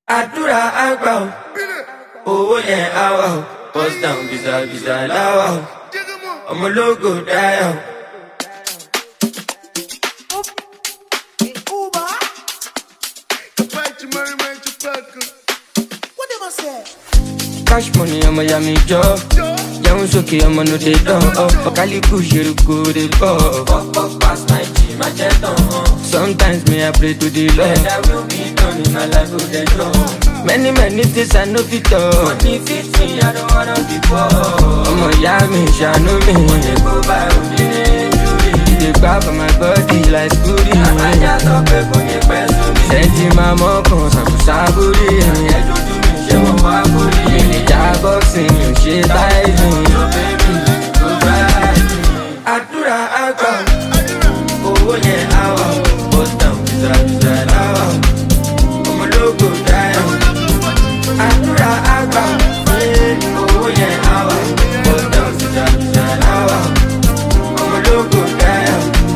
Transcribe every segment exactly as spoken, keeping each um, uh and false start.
Àdúrà àgbà o, owó yẹn á wà o, bust down bìzàbìzà láwà o, ọmọ ológo dáyà o. Cash money, ọmọ ya mi jọ. Jẹun sókè ọmọ no dey dán. Ọ̀kálíkù ṣerúkú dey bọ̀. Pop pass my G, má jẹ́ tán. Sometimes me I pray to the Lord. And I will be done in my life with the Lord. Many many things I no fit talk. Money fit me, I don't wanna be poor. Ọmọ ya mi ṣàánú mi. Mo dey go by òde ní ìjúwe. Dey gbá for my body like Scooby. Àbájá sọ pé kò ní pẹ́ sórí. Sẹ́ńtì máa mọ́kàn ṣàkóṣàbórí. Ẹ̀yẹ́ dúdú mi ṣé mo wá bórí. Ìjà boxing mi ò ṣe báyìí. Yo baby, go drive me. Àdúrà àgbà, owó yẹn á wà. Bust down, bìzàbìzà láwà. Ọmọ ológo dáyà. Àdúrà àgbà, owó yẹn á wà. Bust down, bìzàbìzà láwà. Ọmọ ológo dáyà.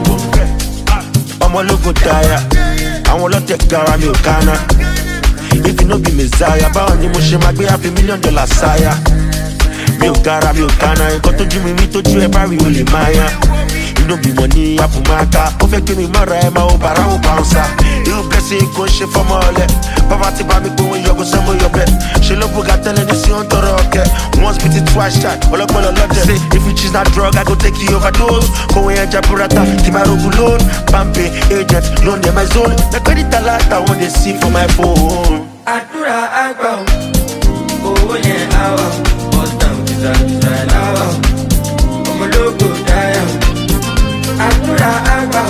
Ọmọ ológo dáyà. Àwọn ọlọ́tẹ̀ gara mi ò kánná. If you no be messiah, báwo ni mo ṣe máa gbé half a million dollars sáyà? Mi ò gara, mi ò kánná. Nǹkan tójú mi rí tójú ẹ bá rí o lè máa yá. Inú bí mo ní àbùmáká. Ó fẹ́ gbé mi mọ́ra ẹ máa ó bàrà ó bouncer. Irú kẹ́sì kò ṣe fọ́mọ ọlẹ̀. Bàbá ti bá mi gbóhùn yọ̀gùn sẹ́mu yọ̀bẹ. Ṣé ló bùgà tẹ́lẹ̀ ní sí ó ń tọrọ ọ̀kẹ́? Once beat it twice shot, ọlọ́gbọ́n lọ́jẹ̀. Say if you choose that drug, I go take you overdose. Kòwé ẹja burata, kì máa rogun loan. Pampe, agent, loan dem my zone. Na credit alert I wan dey see for my phone. Àdúrà àgbà o, owó yẹn á wà. Bust down, bìzàbìzà láwà o, ọmọ ológo dáyà o. Àdúrà àgbà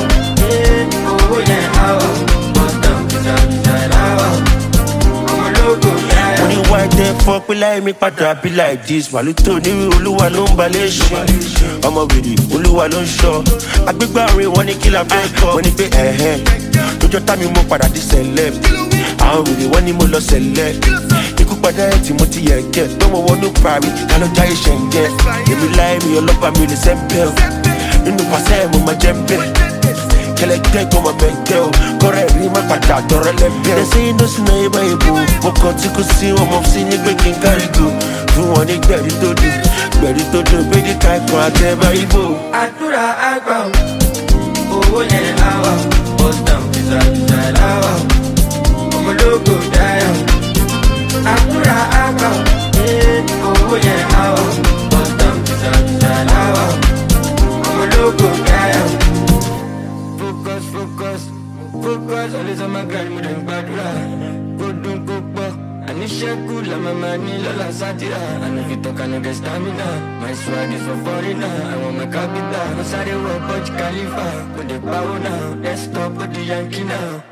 o, owó yẹn á wà. Bust down, bìzàbìzà láwà o, ọmọ ológo dáyà o. Mo ní why dem fọ́ pé láì mi padà be like this. Wàlúùtò ní olúwa ló ń balẹ̀ ṣe. Ọmọ wèrè olúwa ló ń ṣọ́. Agbégbá orin wọn ní kí la fẹ́ kọ́. Mo ní pé ẹ̀hẹ́n lójọ́ tá mi mo padà di celeb. Àwọn wèrè wọ́n ní mo lọ sẹ̀lẹ̀. Ikú padà ẹ̀ tí mo ti yẹ̀ kẹ́. Tọ́mọ wọnú parí, ká lọ jáyé ṣẹ̀ǹgẹ̀. Èmi láì mi ọlọ́pàá mi ò lè sẹ́ńpẹ́ o. Nínú pàṣẹ mo máa jẹ́ bẹ́ẹ̀. Kẹlẹ́gbẹ́ kọ́ máa bẹ̀gẹ́ o. Kọ́rẹ́ rí má padà dọ̀rẹ́ lẹ́bẹ̀ẹ́. Ẹ sẹ́yìn ló sì náà yé báyìí bò. Mo kàn tí kò sí wọn mọ̀ sí ní pé kí n kárí go. Fún wọn ní gbẹ̀rí tó dùn. Gbẹ̀rí tó dùn pé kí ká ẹ̀kọ́ àtẹ báyìí bò. Àdúrà àgbà o, owó yẹn á wà. Bust down, bìzàbìzà láwà o, ọmọ ológo dáyà o. Àdúrà àgbà o, owó yẹn á wà. Bust down, bìzàbìzà láwà o, ọmọ ológo dáyà o. Focus, focus, focus, always on my grind, mo dey gbàdúrà. Kó dùn kó pọ̀, àníṣẹ́kù la màmá ní lọ́la sátìrà. I no fit talk, I no get stamina. My swag is for foreigner, I want my capital. Mo sáré wọ Burj Khalifa, mo dey pawó náà. Let's stop with the Yankee now.